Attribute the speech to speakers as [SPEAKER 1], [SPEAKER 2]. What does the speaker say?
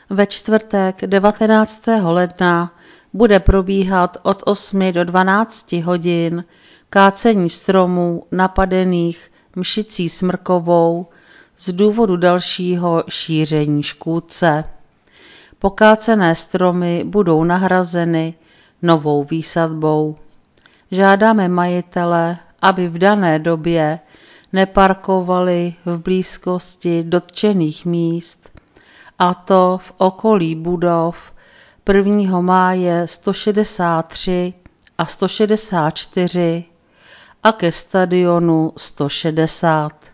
[SPEAKER 1] Ve čtvrtek 19. ledna bude probíhat od 8 do 12 hodin kácení stromů napadených mšicí smrkovou z důvodu dalšího šíření škůdce. Pokácené stromy budou nahrazeny novou výsadbou. Žádáme majitele, aby v dané době neparkovali v blízkosti dotčených míst, a to v okolí budov 1. máje 163 a 164 a ke stadionu 160.